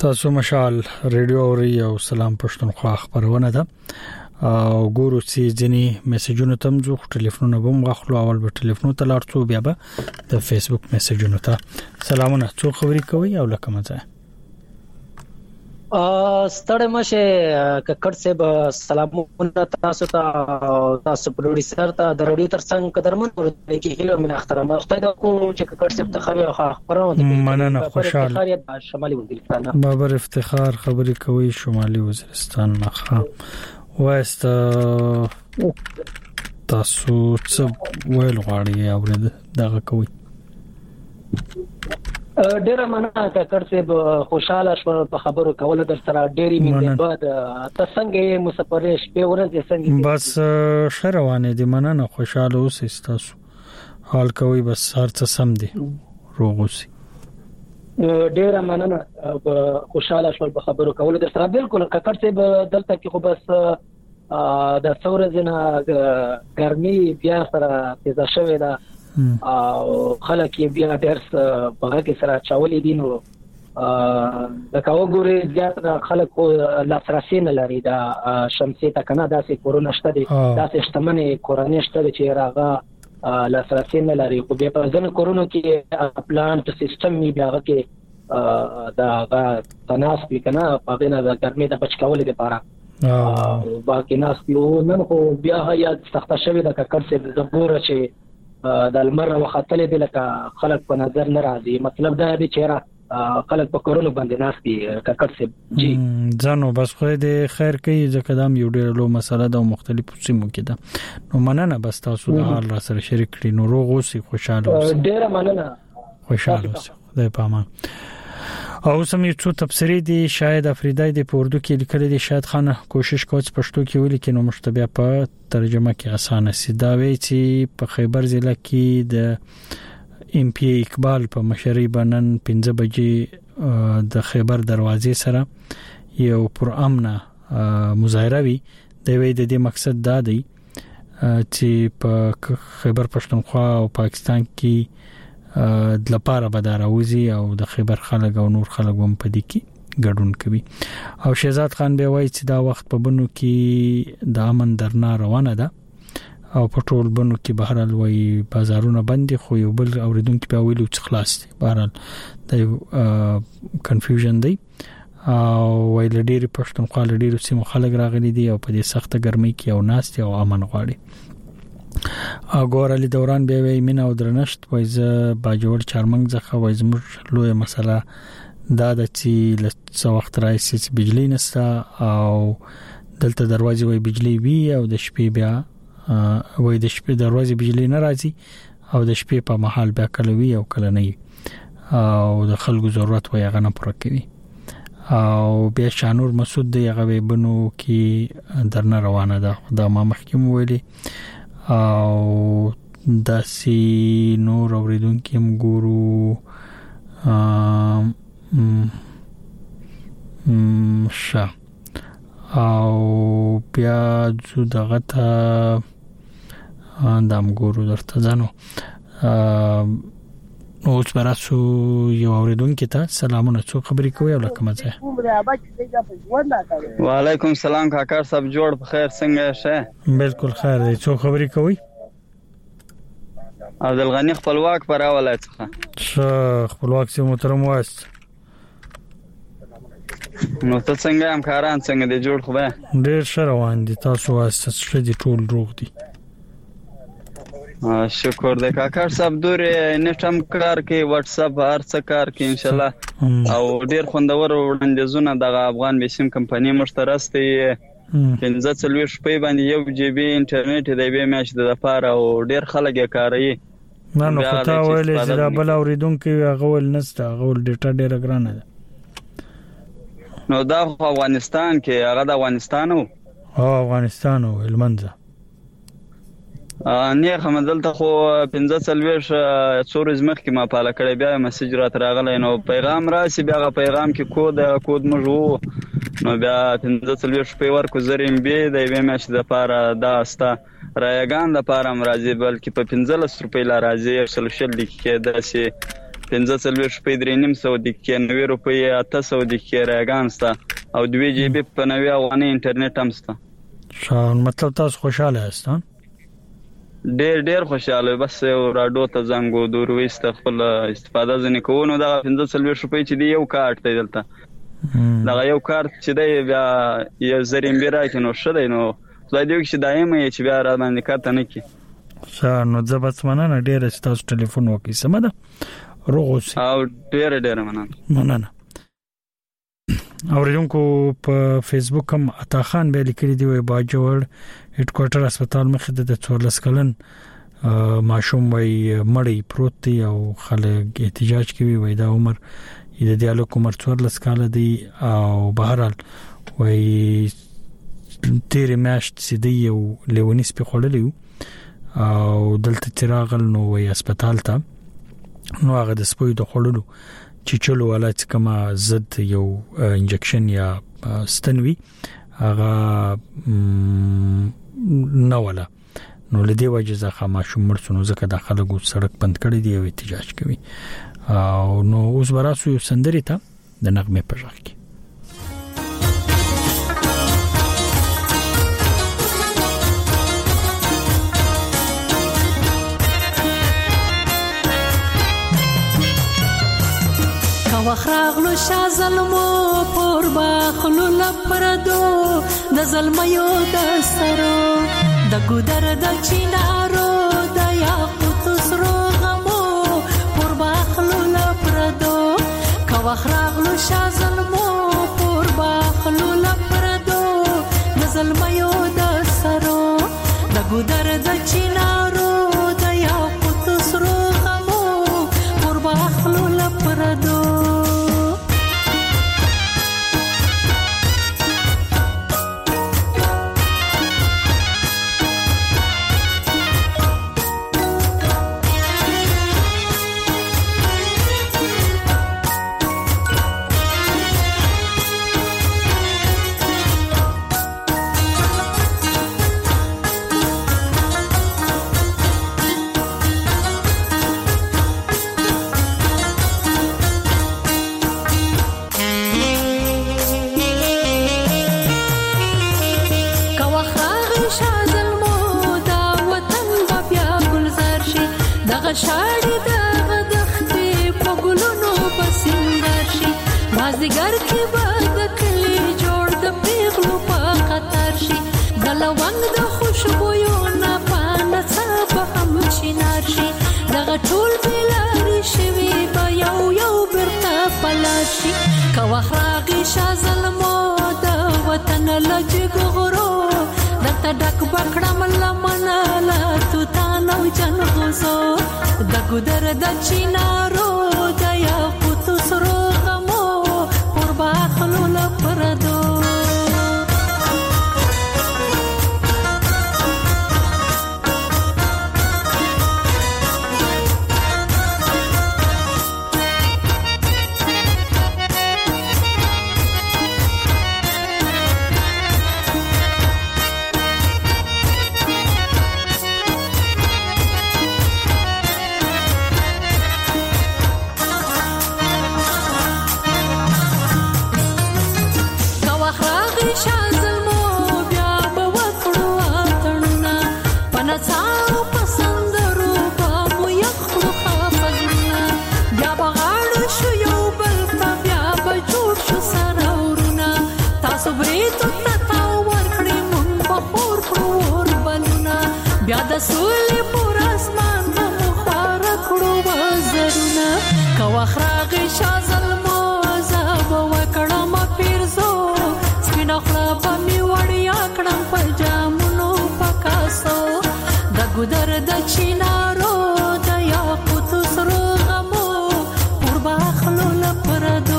تاسو مشال ریډیو اوري او سلام پښتونخوا خبرونه ده او ګورو چې ځنی میسجونه تم جو ټلیفون بم غخلو اول به ټلیفون ته لاړو بیا به د فیسبوک میسجونه ته سلامونه څو خبرې کوي او لکه مزه ستړی مشه ککړ صاحب سلامونه تاسو ته تاسو پروډوسر ته د رادیو ترڅنګ قدرمن ورته کې هیله من احترام خدای دا کو چې ککړ صاحب ته خبرونه مننه خوشاله شمالي وزیرستان بابر افتخار خبرې کوي شمالي وزیرستان مخه وایست تاسو څه ویل غواړئ اورید دغه کوي ډیر مننه ککړ صاحب خوشاله شو په خبرو کوله در سره ډېری مې بعد تاسو مسافر شپه ورځ څنګه بس شروانه دي مننه خوشاله اوسئ تاسو حال کوي بس هر څه سم دي روغ اوسئ ډیر مننه خوشاله شو په خبرو کوله در سره بالکل ککړ صاحب دلته کې خو بس د ثورزنه ګرمي بیا سره تیزه شوې ده او خلک بیا درس په کې سره چاولې دي نو د کاوګوري زیات خلک لاسرسي نه لري دا شمسي ته کنه داسې کورونا شته دي داسې شتمنې کورنۍ شته چې راغه لاسرسي نه لري خو بیا په ځنه کورونا کې پلانټ سیستم می بیا کې دا تناس کنه په غنه د ګرمي د بچکولې لپاره باقي ناس یو نن خو بیا یا سخت شوی د ککړ څخه د ګوره چې د المره وختلې د لکه خلک په نظر نه راځي مطلب دا دی چې خلک په کورونا باندې ناس دي ککړ څخه جی ځانو بس خو دې خیر کوي ځکه دا یو ډېر لوی مسله ده او مختلفو سیمو کې ده نو مننه بس تاسو د حال را سره شریک کړئ نو روغ اوسئ خوشاله اوسئ ډېر مننه خوشاله اوسئ خدای پامان او سمې څو تفسیری دي شاید افریدای د پوردو کې لیکل دي شاید خان کوشش کوي پښتو کې ویل کې نو مشتبه په ترجمه کې اسانه سي دا وی چې په خیبر ضلع کې د ام پی اقبال په مشرۍ باندې 15 بجې د خیبر دروازې سره یو پر امنه مظاهره وی د وی د دې مقصد دا دی چې په خیبر پښتونخوا او پاکستان کې د لپاره بداروزی او د خیبر خلک او نور خلک هم پدې کې ګډون کوي او شهزاد خان به وایي چې دا وخت په بنو کې د امن درنا روانه ده او په ټول بنو کې بهرال وایي بازارونه بند خو یو بل اوریدونکو په ویلو چې خلاص دي بهرال د کنفیوژن دی او ویل ډېر پښتونخوا ډېر سیمو خلک راغلي دي او په دې سخته ګرمۍ کې او ناس دي او امن غواړي اګور علي دوران به وی مين او درنشت وایزه باجوړ چارمنګ ځخه وایز موږ لوی مسله دا د چې څو وخت راځي چې بجلی نستا او دلته دروازه وای بجلی وی او د شپې بیا وای د شپې دروازه بجلی نه راځي او د شپې په محل بیا کله وی او کله نه او د خلکو ضرورت وای غنه پوره کوي او بیا شانور مسعود دی هغه بنو کې درنه روانه ده دا ما محکم ویلي او داسي نور اوریدونکو هم ګورو شا او بیا زو دغه ته اندام ګورو درته ځانو اوس براسو یو اوریدونکو ته سلامونه څو خبرې کوي او لکه مزه وعلیکم السلام کاکا صاحب جوړ په خیر څنګه شه بالکل خیر دی څو خبرې کوي عبدالغنی خپلواک پر اولای څخه خپلواک سي محترم واست نو ته څنګه همکاران څنګه دي جوړ خو به ډېر شروان دي تاسو واسط څه دي ټول روغ دي شکر دې کاکا صاحب دورې نټم کار کې واتس اپ هر څه کار کې ان شاء الله او ډېر خوندور وړاندیزونه د افغان بیسیم کمپنی مشترسته 15 شپې باندې 1 جی بي انټرنیټ دی به میاش د لپاره او ډېر خلک یې کاروي نو خطا ویلې چې دا بل اوریدونکو غول نسته غول ډیټا ډېر ګرانه ده نو دا افغانستان کې هغه د افغانستان او هلمند نه خمدلته خو 15 څورز مخ کې ما پاله کړی بیا میسج رات راغلی نو پیغام راسي بیا پیغام کې کود مجو نو بیا 15 شپې ورکو زریم به د وې مېش د پاره دا استا رایگان د پاره مرাজি بلکې په 15 روپۍ لا راځي سلشل لیکي داسې 15 روپۍ 350 دقیقې 90 روپۍ 800 دقیقې راګان ستا او 2 جی بی په 90 افغاني انټرنیټ هم ستا. مطلب تاسو خوشاله یاست؟ ډېر خوشاله. بس راډیو ته زنګ و دورويست خپل استفاده ځنه کوو. دا 15 روپۍ چې دی یو کارت دی دلته. دا یو کارت چې دی بیا یو زریم بیره کې نو شته نو خدای دې چې دایمه چې بیا را باندې کاته نه کی. نو زبات مننه ډېر تاسو ټلیفون وکي سم ده روغوسی او ډېر مننه. اوریدونکو په فیسبوک هم عطا خان به لیکلي دی وای باجوړ هډ کوارټر هسپتال مخې د 14 کلن ماشوم وای مړی پروت دی او خلک احتجاج کوي وای دا عمر د دیالوګ عمر 14 کال دی او بهرحال وای تیر میاشت سیدی یو لیونیس په خړلې او دلته تراغل نو وای هسپتال ته نو هغه د سپوی د خړلو چې چلو والا چې کما زد یو انجکشن یا ستنوي هغه نو ولا نو لدی وجه ځکه ماشوم مرسونو ځکه د خلکو سړک بند کړی دی او احتجاج کوي او نو اوس براسو یو سندري ته د نغمه پژغ کی وخراغلو شا ظلمو پور باخلو لپردو د ظلمیو د سرو د ګودر د چینارو د یاقوت سرو غمو پور باخلو لپردو کا وخراغلو شا ظلمو پور باخلو لپردو د ظلمیو د سرو د ګودر د چینارو د یاقوت سرو غمو پور باخلو لپردو شاړې د غدختې په ګلونو پسندر شي مازدیګر کې به د کلي جوړ د پیغلو په خطر شي د لونګ د خوشبویو نه پانه څه به هم چینار شي دغه ټول بلارې شوي به یو برته پلار شي که وخت راغی شا ظلمو د وطن له جګو غرو درته ډک به کړم لمنه له توتان او جنغوزو د ګودر د چینارو د یاقوت سرو غمو پر باخلو لپردو بیا د سولې پر اسمان د مخار کړو وزرونه کا وخراغ شا ظلمو زاب وکړم پیرزو سپینا خلا په می وړیا کړم په جامونو پکاسو د ګودر د چینارو د یاقوت سرو غمو پر باخلو لپردو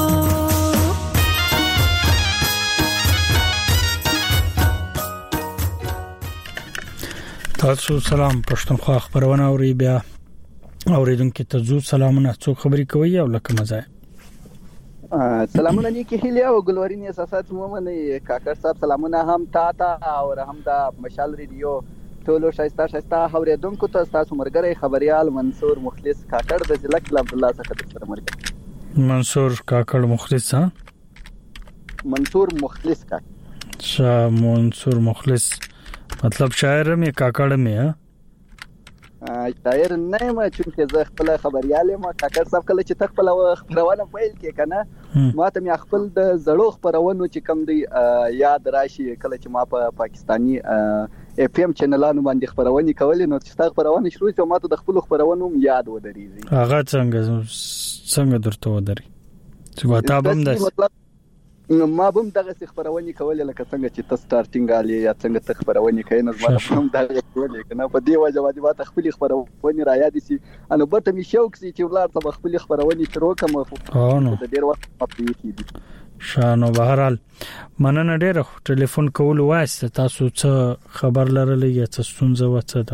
تاسو سلام پښتونخوا خبرونه اوري بیا اوریدونکو ته زو سلامونه څوک خبري کوي او لکه مزه سلامونه نیکی هیله او ګلورین اساسات مومن کاکر صاحب سلامونه هم تا او هم د مشال ریډیو ټولو شایسته اوریدونکو ته تاسو مرګري خبريال منصور مخلص کاکړ د ضلع کلام الله څخه سره مرګ منصور کاکړ مخلص ها منصور مخلص کا منصور مخلص مطلب شاعر مې کاکړ مې ها شاعر نه ما چې زه خپل خبريال ما کاکړ صاحب کله چې خپل خبرونه پیل کې کنه ما ته مې خپل د زړو خبرونو چې کم دی یاد راشي کله چې ما په پاکستانی اف ام چینلانو باندې خبرونه کولې نو چې تاسو خبرونه شروع شو ما ته د خپل خبرونو یاد ودرېږي هغه څنګه درته ودرې چې وتا بم داس ما بم دغه خبرونه کولې لکه څنګه چې تاسو سٹارټینګ علي یا څنګه ته خبرونه کوي نو ما هم دغه کولې کنه په دی وجه باندې ما ته خپل خبرونه را یاد شي انو برته می شوق سي چې ولر ته خپل خبرونه شروع کوم نو د ډیر وخت په کې شانو بهرال مننه ډېر ټلیفون کول واسه تاسو څه خبر لرلې یا څه ستونزه و څه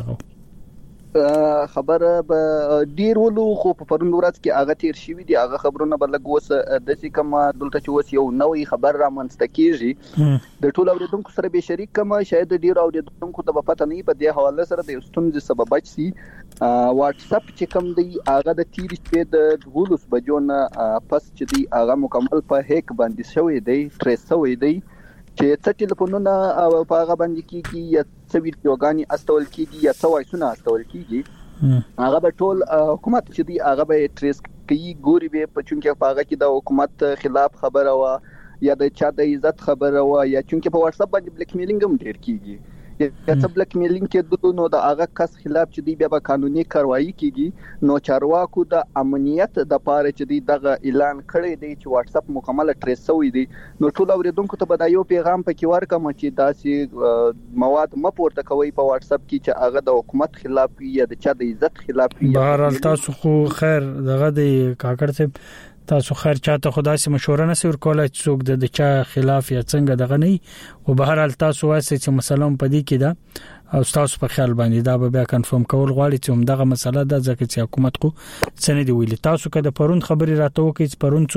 دغه خبره به ډیر ولو خو په پرون ورځ کې هغه تیر شي دي هغه خبرونه بل لګوس د څه کوم دلته چې وس یو نوې خبر را منځته کیږي د ټولو اوریدونکو سره به شریک کما شاید ډیر اوریدونکو ته په پته نه په دې حواله سره د ستونزې سبب شي واتس اپ چې کوم دی هغه د تیر شپې د 12 بجو نه پس چې دی هغه مکمل په هیک باندې شوی دی ټریس شوی دی چې څه ټلیفونونه په هغه باندې کیږي یا څه ویډیوګانی استول کیږي یا څه وایسونه استول کیږي هغه به ټول حکومت چې دی هغه به ټریس کوي ګوري به په چونکه په هغه کې د حکومت خلاف خبره وا یا د چا د عزت خبره وا یا چونکه په واتس اپ باندې بلیک میلینګ هم ډیر کیږي یا څه بلیک میلینګ کې نو د هغه کس خلاف چې دی بیا به قانوني کاروایی کیږي نو چارواکو د امنیت د پاره چې دی دغه اعلان کړی دی چې واتس اپ مکمل ټریس شوی دی نو ټول اوریدونکو ته به دا یو پیغام پکې ورکم چې داسې مواد مپورته کوي په واتس اپ کې چې هغه د حکومت خلاف یا د چا د عزت خلاف بهر تاسو خو خیر دغه د کاکړ ته تاسو خیر چاته خدای سي مشوره نه سور کولای څوک د چا خلاف یا څنګه دغه نه او بهر حال تاسو واسه چې مثلا پدې کې دا او تاسو په خیال باندې دا به بیا کنفرم کول غواړي چې دغه مسله ده ځکه چې حکومت کو څنګه دی ویلي تاسو کده پرون خبري راته وکړي چې پرون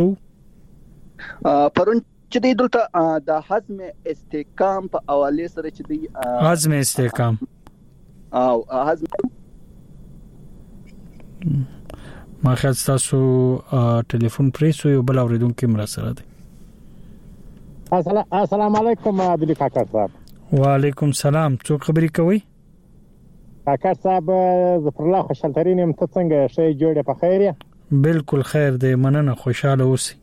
څو پرون چې دی دلته د حزم استحکام په حواله سره چې دی حزم استحکام او حزم ما خیال تاسو ټلیفون پریسو یو بل اوریدونکو مر سره دی السلام علیکم عبدالله کاکړ صاحب وعلیکم السلام څوک خبري کوي کاکړ صاحب ظفر الله خوشحال ترين ته څنګه شي جوړه په خیر یا بالکل خیر دی مننه خوشاله اوسئ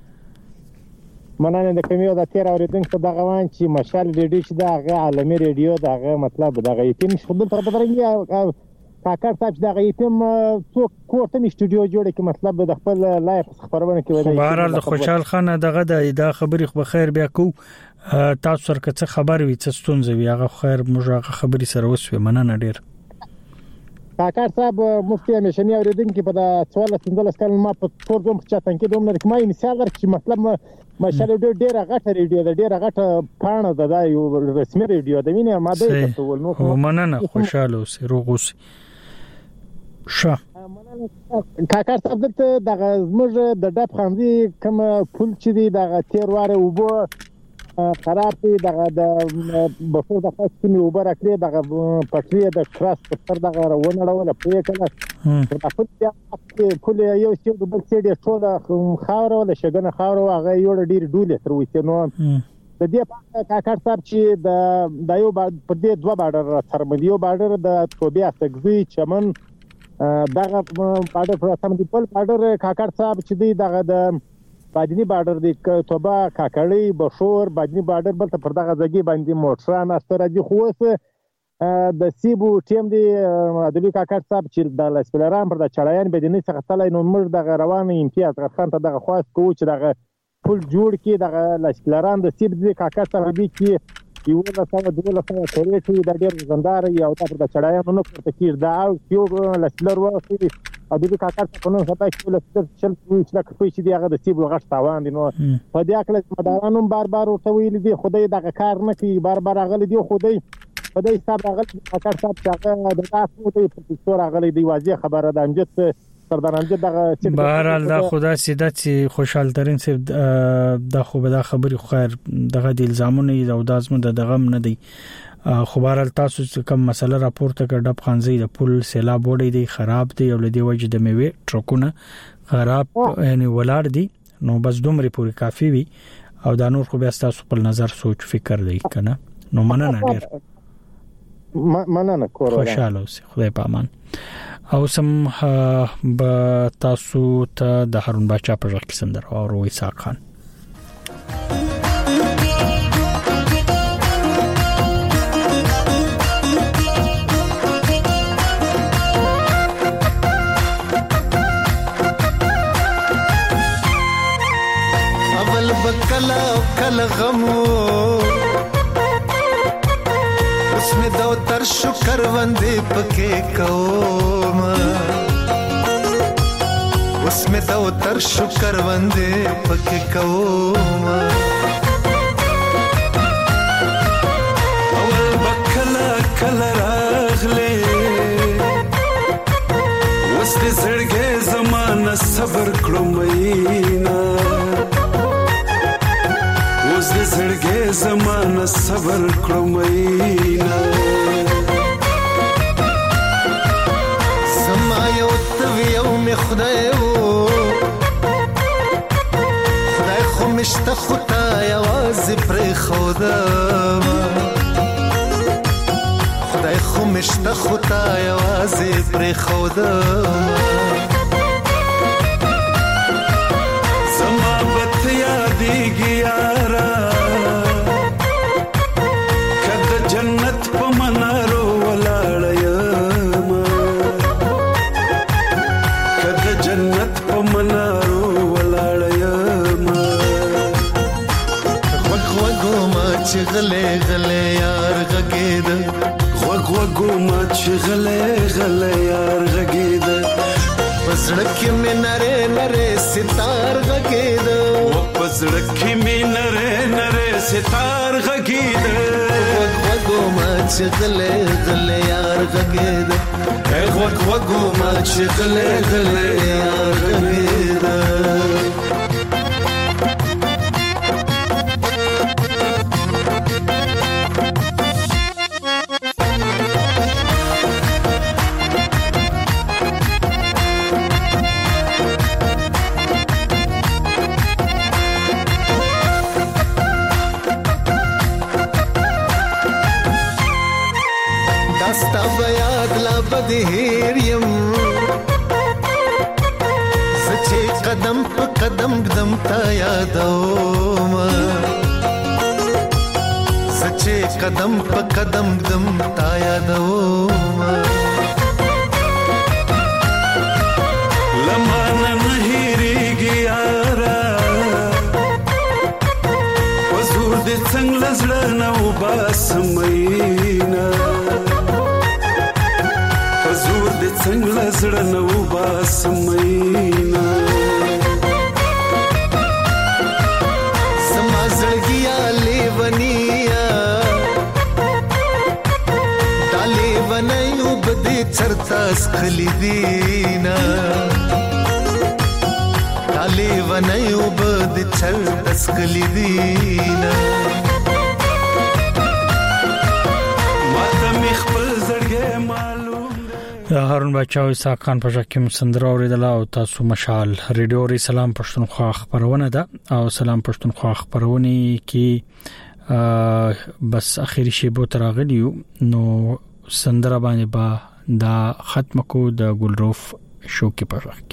مننه د کومیو د تیر اوریدونکو د غوان چې مشال ریډیو چې د عالمي ریډیو دغه مطلب دغه یتیم خپل تر بدرنګي کاکړ صاحب دغه یتیم څوک کوټه استودیو جوړ کی مطلب د خپل لایف خبرونه کوي بهرال د خوشحال خان دغه د خبري خو خیر بیا کو تاسو سره څه خبر وي څه ستونزه وي هغه خیر موږ خبري سره وسوي مننه ډیر کاکړ صاحب مفتي همیشنی اوریدونکو په 14 کال ما په تور دوم چاتن کې دوم نه کومه مثال ورکړي مطلب مشال ډیره غټه ریډیو ده ډیره غټه پاڼه ده یو رسمي ریډیو ده ویني ما ده ټول نو مننه خوشاله اوسئ روغ اوسئ شا کاکړ صاحب دغه زموږ د ډب خاندي کوم پول چې دی دغه تیر واره وبو خراب دی دغه د بفور د خاص کې وبو راکړي دغه پټري د کراس پر دغه ونړول په کله په خپل پول یو څه د بل څه دی ټول خاور ولا شګنه خاور هغه یو ډیر ډولې تر وځي نو د دې په کاکړ صاحب چې د یو په دې دوه بارډر ترمنیو بارډر د توبیا سګزي چمن دغه بارډر پر سم دی په بارډر کاکړ صاحب چې دی دغه د بادنی بارډر دی توبه کاکړی بشور بادنی بارډر بل ته پر دغه ځګي باندې موټران استر دي خو د سیبو ټیم دی عبدالله کاکړ صاحب چې د لاسپلران پر د چړایان بدني څخه تلای نو موږ دغه روان امتیاز غفان ته دغه خاص کوو چې دغه پول جوړ کی دغه لاسپلران د سیب دی کاکړ صاحب دی چې یو له سره دوله سره تورې چې د ډېر زندار یو تر د چړایانو نو پورته کیر دا یو لاسپلر واسي او د کاکړ په نوم هتا چې له چل چې دا کوي چې هغه د سیب غټ تاوان دي نو په دې اکل مدارانو بار ورته ویل دي خدای دغه کار نه کوي بار غل دي خدای په دې حساب غل کاکړ صاحب چې هغه د تاسو ته په څور غل دی واضح خبره ده امجد سردارانجه دغه بهرال دا خدا سیده چې خوشحال ترين صاحب د خو به دا خبري خیر دغه د الزامونه او د ازمه دغه نه دی خو بهر تاسو کوم مسله راپورته کړ ډب خانزي د پل سیلاب وړي دی خراب دی او لدی وجه د میوه ټرکونه خراب یعنی ولاړ دي نو بس دومره پوری کافي وي او دا نور خو بیا تاسو خپل نظر سوچ فکر دی کنه نو مننه ډیر مننه کور خوشاله اوسئ خدای په امان او سم به تاسو ته د هارون باچا په ځای کې سندر او روي ساق خان کلا کلا غمو اسمه دو تر شکر وندې پکې کوم اسمه دو تر شکر وندې پکې کوم اول بکلا کلا راغله وسته زړګې زمانہ صبر کړم اوس د زړګې زمانہ صبر کړم زما یو تویو می خدای خو مشته خدای आवाज پر خدا خدای خو مشته خدای आवाज پر خدا زما بت یادېږي یارا کله جنت په منارو ولاړ یم کله جنت په منارو ولاړ یم غوږو ما چې غلې غلې یار غږېد غوږو ما چې غلې غلې یار غږېد پزړه کې مې نره نره ستار غږېد پزړه کې مې نره نره ستار غږېد غوږو ما چې غلې غلې یار غږېد غوږو ما چې غلې غلې یار غږېد هیر یم سچې قدم په قدم قدم تا یادوم سچې قدم په قدم قدم تا یادوم لمانه نه هېرېږي یاره حضور دې څنګه زړه نه وباسم مینه حضور دې څنګه زړه نه وباسم مینه زما زړګیا لیونیا دا لیونیو بدې چرته سخلي دینا دا لیونیو بدې چرته سخلي دینا ماته مې خپل زړګی هارون باچا او اسحاق خان په ځکه مسندر اوریدل او تاسو مشال ریډیو ری سلام پښتونخوا خبرونه ده او سلام پښتونخوا خبرونه کې بس اخیری شی بو تراغلیو نو سندره باندې با دا ختم کو د ګلروف شو کې پر راکې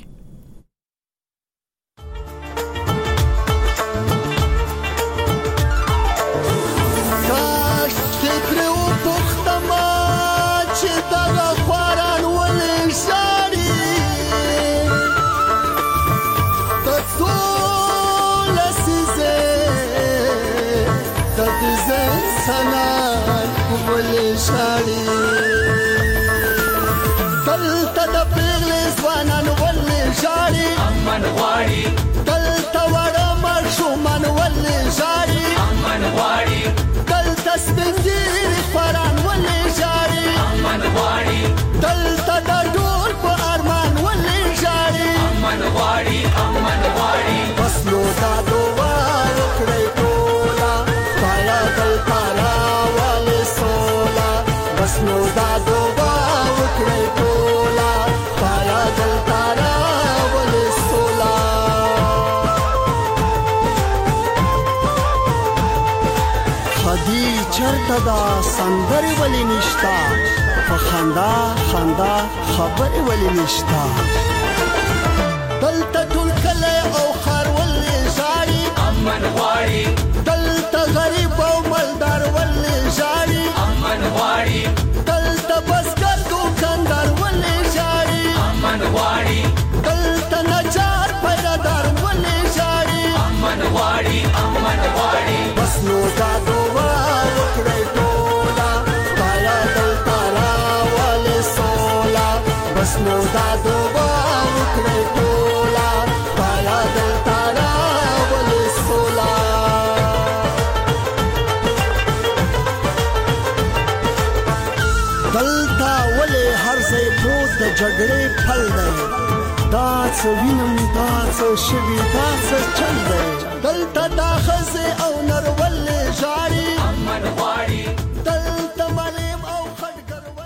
امنواړي دلته وړه ماشومان ولې ژاړي امنواړي دلته سپینګیري خوران ولې ژاړي امنواړي دلته د ډول په ارمان ولې ژاړي امنواړي امنواړي بس نو دا دعا وکړئ ټوله پایا دلته راولې سوله دا دوبا وکړې ټولا پایا دلته راولې سولا خدي چرته دا سندرې ولې نشتا په خندا خندا خبرې ولې نشتا دلته ټول کله او خار ولې ژاړي امن غواړي دلته غریب او مالدار ولې ژاړي امن غواړي دلته بسکر دوکاندار ولې ژاړي امن غواړي دلته نجار پیدادار ولې ژاړي امن غواړي بس نو دا دوه وکړې ټولا پایا دلته راولې سولا بس نو دا دوه وکړې ټولا پایا دلته راولې سولا دلته ولې هر ځای پروت د جګړې پل دی دا څه وینم دا څه شوي دا څه چل دی دلته دا ښځې او نر ولې ژاړي امن غواړي